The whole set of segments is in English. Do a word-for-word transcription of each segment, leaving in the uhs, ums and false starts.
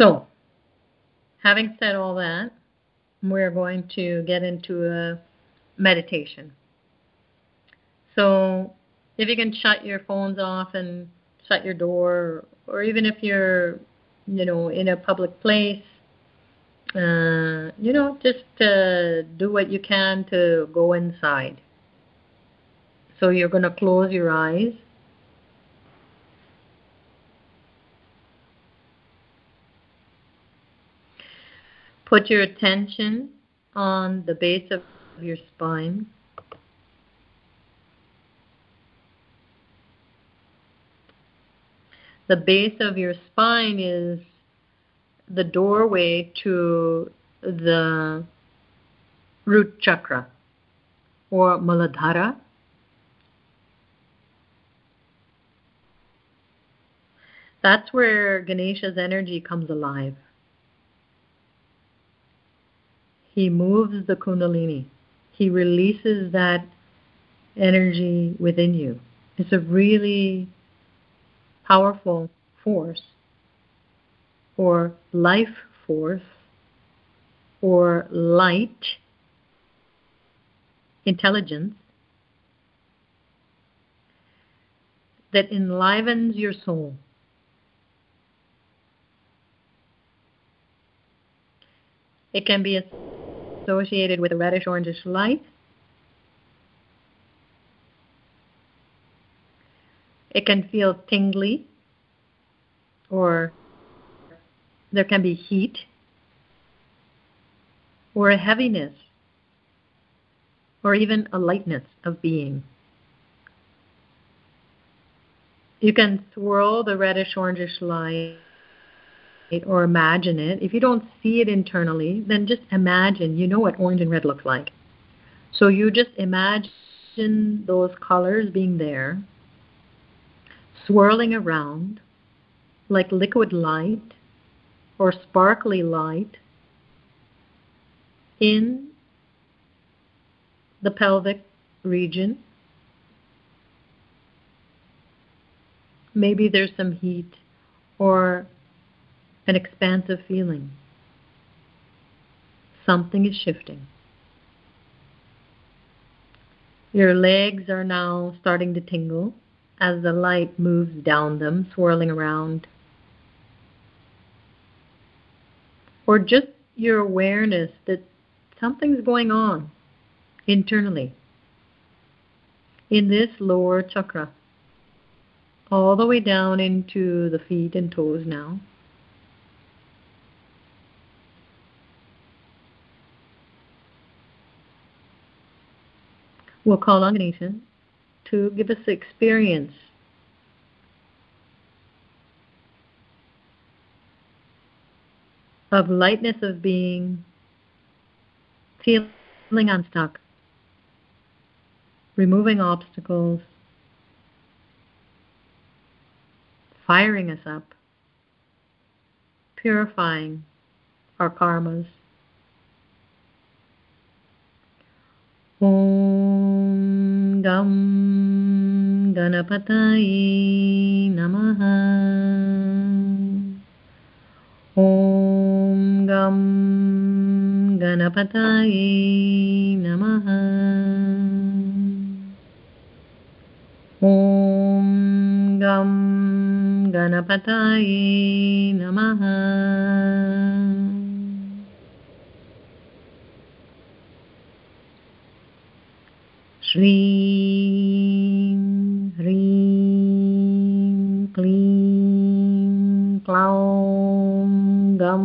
So, having said all that, we're going to get into a meditation. So, if you can shut your phones off and shut your door, or even if you're, you know, in a public place, uh, you know, just uh, do what you can to go inside. So, you're going to close your eyes. Put your attention on the base of your spine. The base of your spine is the doorway to the root chakra or Muladhara. That's where Ganesha's energy comes alive. He moves the Kundalini. He releases that energy within you. It's a really powerful force, or life force, or light intelligence that enlivens your soul. It can be associated with a reddish orangish light. It can feel tingly, or there can be heat, or a heaviness, or even a lightness of being. You can swirl the reddish orangish light or imagine it. If you don't see it internally, then just imagine. You know what orange and red looks like. So you just imagine those colors being there, swirling around like liquid light or sparkly light in the pelvic region. Maybe there's some heat or an expansive feeling. Something is shifting. Your legs are now starting to tingle as the light moves down them, swirling around. Or just your awareness that something's going on internally in this lower chakra, all the way down into the feet and toes now. We'll call on Ganesha to give us the experience of lightness of being, feeling unstuck, removing obstacles, firing us up, purifying our karmas. Om Gam Ganapataye Namaha. Om Gam Ganapataye Namaha. Om Gam Ganapataye Namaha. Shreem, Hreem, Kleem, Klaum, Gam,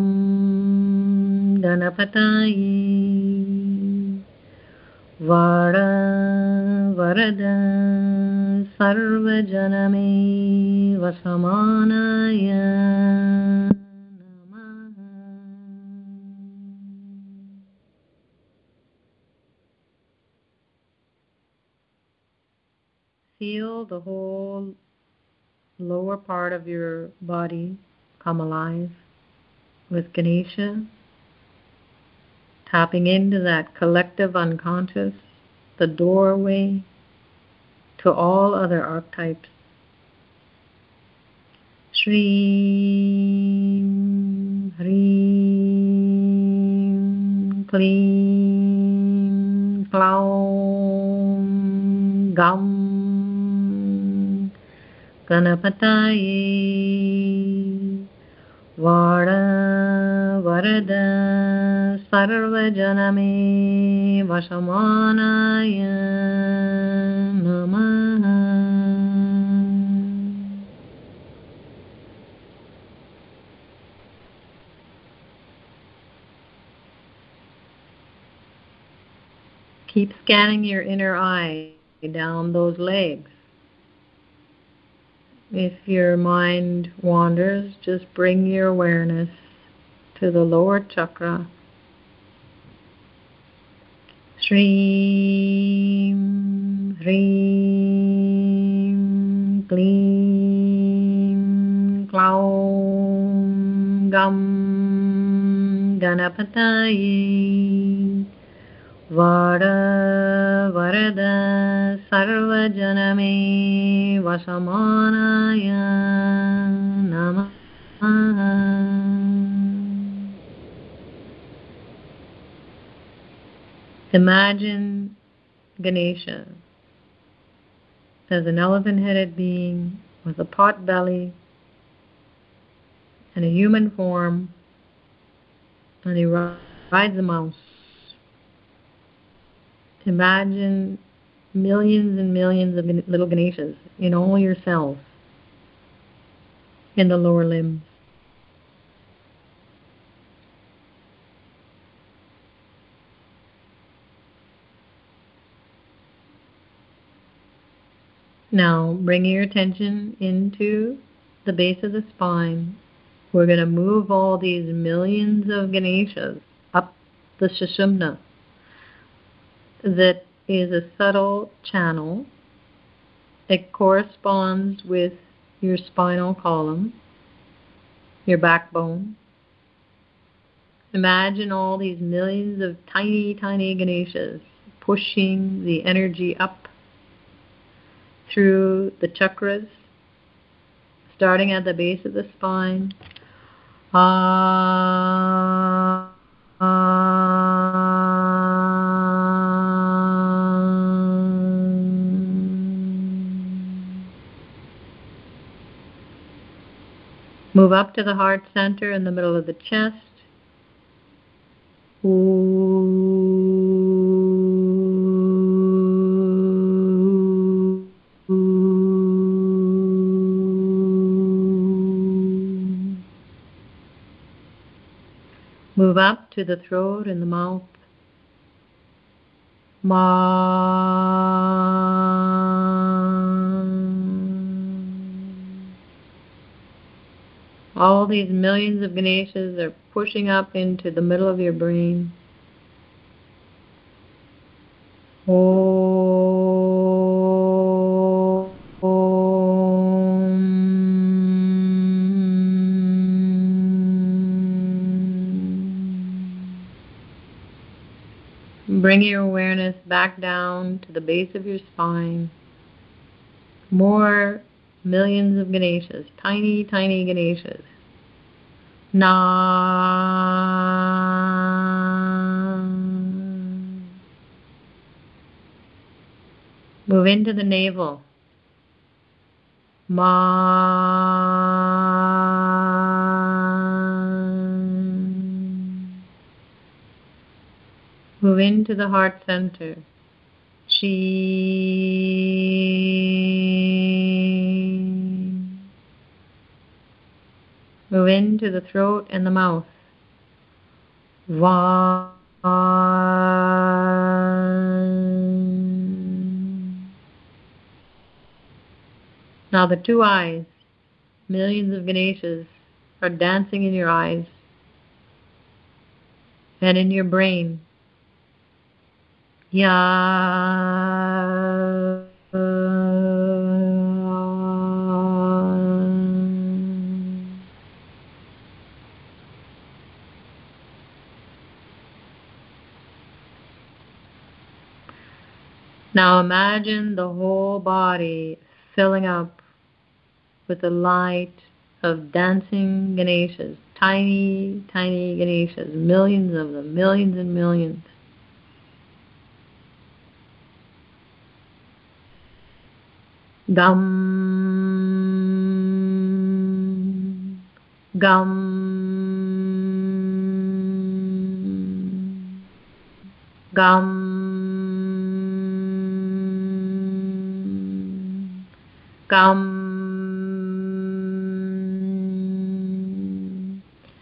Ganapataye, Vada, Varada, Sarvajaname, Vasamanaya. Feel the whole lower part of your body come alive with Ganesha, tapping into that collective unconscious, the doorway to all other archetypes. Shreem, Klim, Klaum, Gam, Ganapataye, Vada, Varada, Sarvajaname, Vashamanaya, Namaha. Keep scanning your inner eye down those legs. If your mind wanders, just bring your awareness to the lower chakra. Shreem, Hreem, Klim, Klaum, Gam, Ganapataye, Vada, Varada, Sarvajaname, Vasamanaya, Namaha. Imagine Ganesha as an elephant-headed being with a pot belly and a human form, and he rides a mouse. Imagine millions and millions of little Ganeshas in all your cells, in the lower limbs. Now, bring your attention into the base of the spine. We're going to move all these millions of Ganeshas up the Sushumna. That is a subtle channel. It corresponds with your spinal column, your backbone. Imagine all these millions of tiny, tiny Ganeshas pushing the energy up through the chakras, starting at the base of the spine. Ah, ah. Move up to the heart center in the middle of the chest. Move up to the throat and the mouth. Ma. All these millions of Ganeshas are pushing up into the middle of your brain. Om. Bring your awareness back down to the base of your spine. More millions of Ganeshas, tiny, tiny Ganeshas. Nam. Move into the navel. Man. Move into the heart center. Shi. Move into the throat and the mouth. Va. Now the two eyes, millions of Ganeshas are dancing in your eyes and in your brain. Ya. Now imagine the whole body filling up with the light of dancing Ganeshas, tiny, tiny Ganeshas, millions of them, millions and millions. Gum, gum, gum, gum,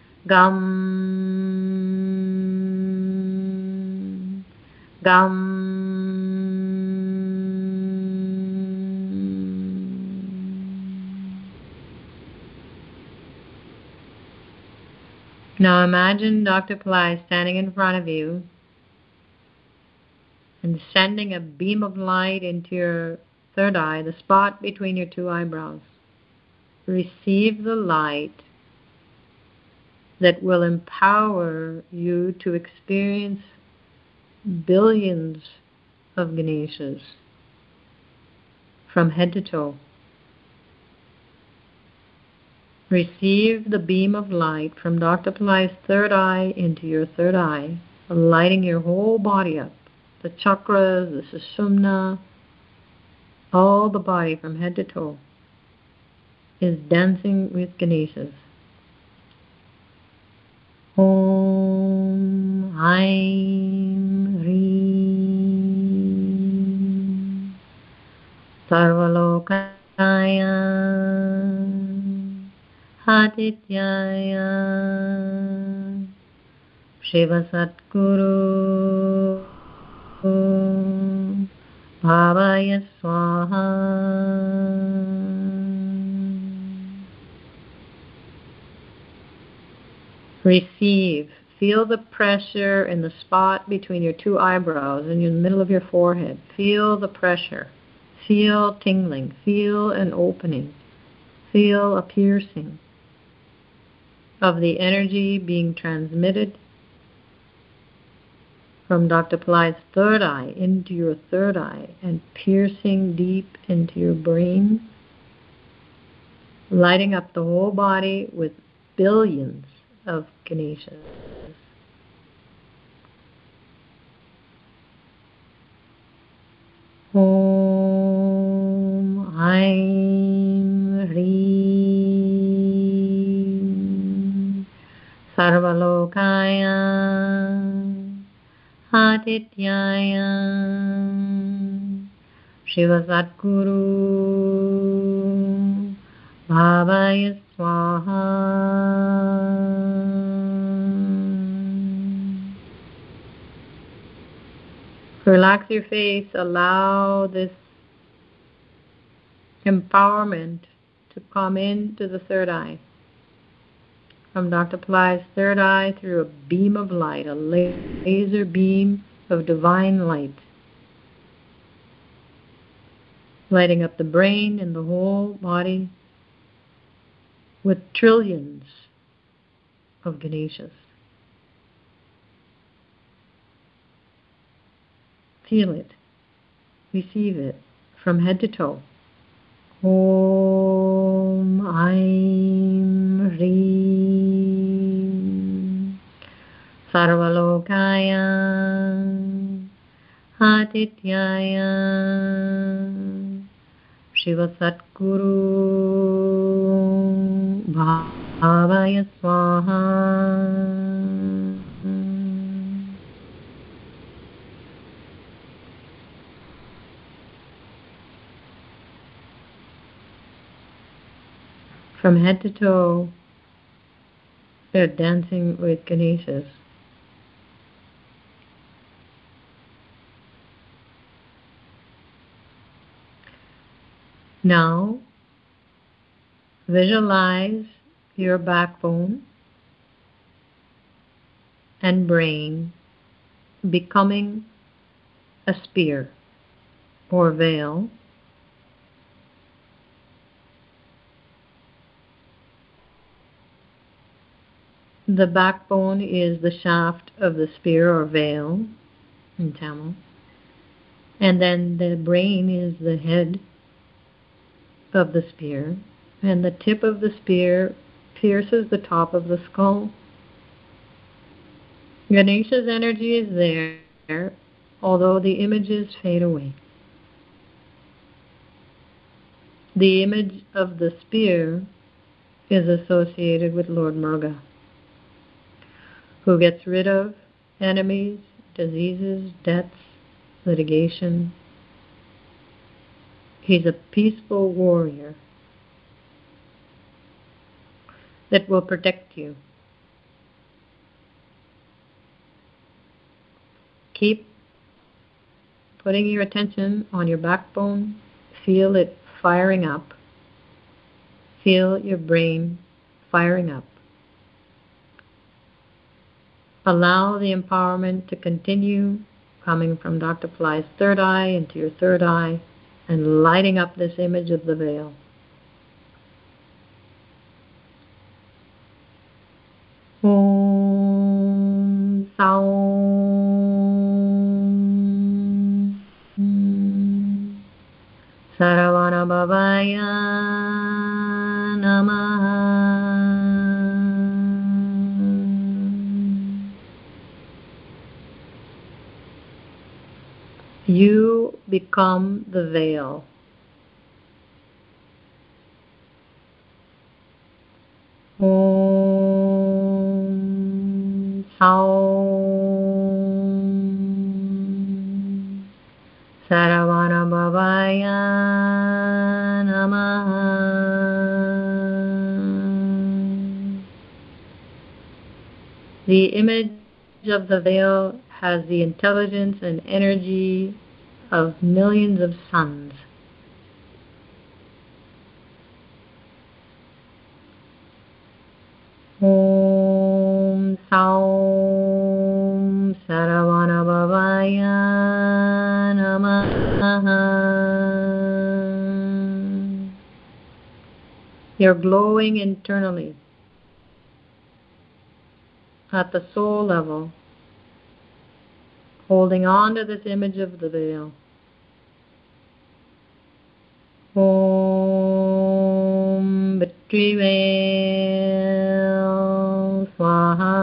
gum, gum. Now imagine Doctor Pillai standing in front of you and sending a beam of light into your third eye, the spot between your two eyebrows. Receive the light that will empower you to experience billions of Ganeshas from head to toe. Receive the beam of light from Doctor Pillai's third eye into your third eye, lighting your whole body up. The chakras, the sushumna, all the body from head to toe is dancing with Ganeshas. Om Aim Reem Sarvalokaya Adityaya Shiva Satguru Bhavaya Swaha. Receive. Feel the pressure in the spot between your two eyebrows and in the middle of your forehead. Feel the pressure. Feel tingling. Feel an opening. Feel a piercing of the energy being transmitted from Doctor Pillai's third eye into your third eye and piercing deep into your brain, lighting up the whole body with billions of Ganeshas. Om Aim Reem Sarvalokaya Adityaya Shiva Satguru Bhavaya Swaha. Relax your face. Allow this empowerment to come into the third eye. From Doctor Pillai's third eye through a beam of light, a laser beam of divine light, lighting up the brain and the whole body with trillions of Ganeshas. Feel it. Receive it from head to toe. Om Aim Reem Sarvalokaya Adityaya Shiva Satguru Bhavaya Swaha. From head to toe, they're dancing with Ganeshas. Now, visualize your backbone and brain becoming a spear or veil. The backbone is the shaft of the spear or veil in Tamil. And then the brain is the head of the spear. And the tip of the spear pierces the top of the skull. Ganesha's energy is there, although the images fade away. The image of the spear is associated with Lord Muruga, who gets rid of enemies, diseases, deaths, litigation. He's a peaceful warrior that will protect you. Keep putting your attention on your backbone. Feel it firing up. Feel your brain firing up. Allow the empowerment to continue coming from Doctor Fly's third eye into your third eye and lighting up this image of the veil. Om Saum Saravana Bhavaya Namaha. You become the veil. Om Saum Saravana Bhavaya Namaha. The image of the veil has the intelligence and energy of millions of suns. Om Saum Saravana Bhavaya Namaha. You're glowing internally at the soul level, holding on to this image of the veil. Om Vetrivel Swaha.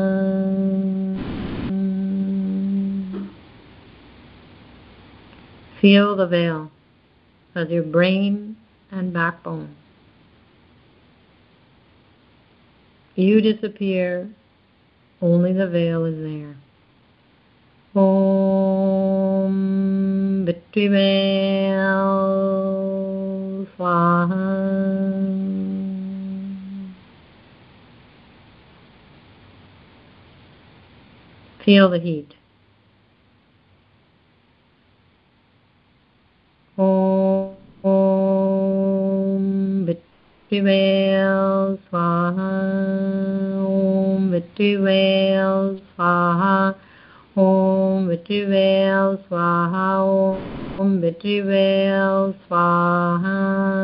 Feel the veil as your brain and backbone. You disappear, only the veil is there. Om Vetrivel Swaha. Feel the heat. Om Vetrivel Swaha. Om Vetrivel Swaha. Om Vetrivel Swaha. Om Vetrivel Swaha.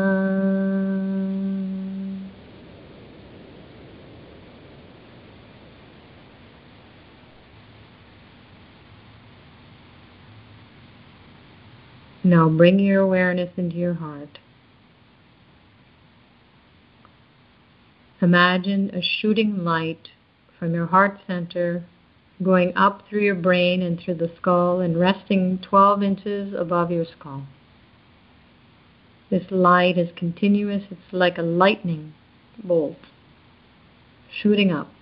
Now bring your awareness into your heart. Imagine a shooting light from your heart center going up through your brain and through the skull and resting twelve inches above your skull. This light is continuous. It's like a lightning bolt shooting up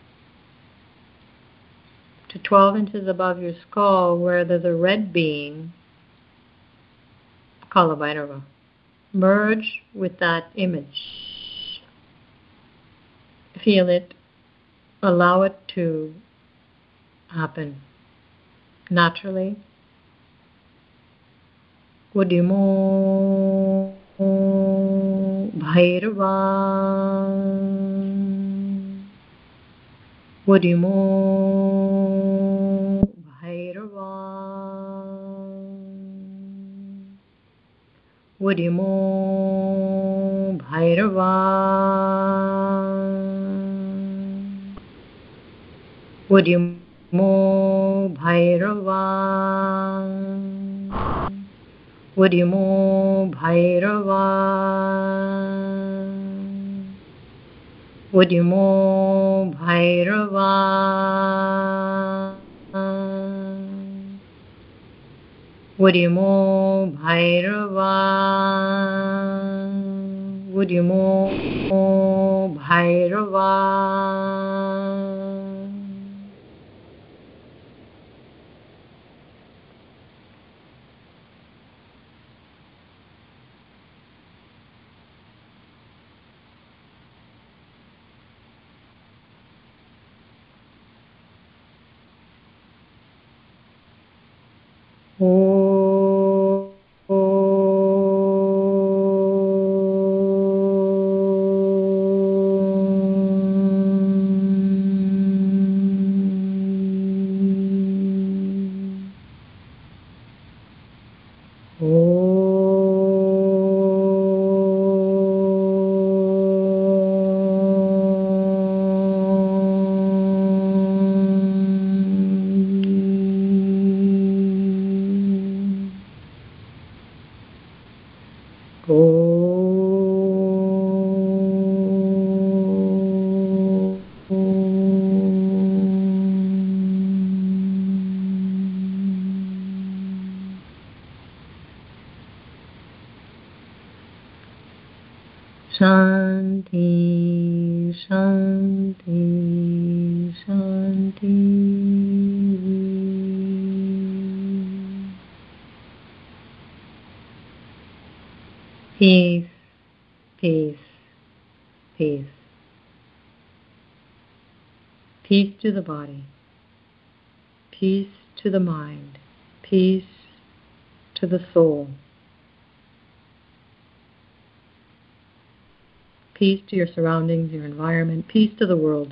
to twelve inches above your skull, where there's a red being, Kalabhairava. Merge with that image. Feel it. Allow it to happen naturally. Udimo Bhairava. Udimo Bhairava. Udimo Bhairava. Udimo Bhairava. Udimo Bhairava. उद्यमो Bhairahawa उद्यमो Bhairahawa उद्यमो Bhairahawa Shanti, Shanti, Shanti. Peace, peace, peace. Peace to the body, peace to the mind, peace to the soul, peace to your surroundings, your environment, peace to the world.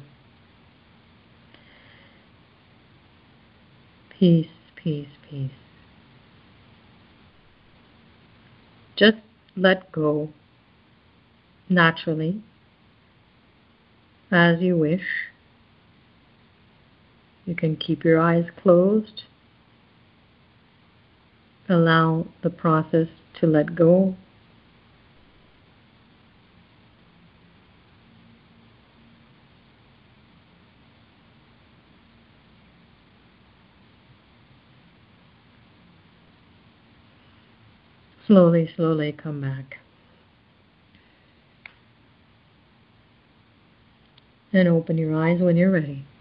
Peace, peace, peace. Just let go naturally, as you wish. You can keep your eyes closed. Allow the process to let go. Slowly, slowly come back. And open your eyes when you're ready.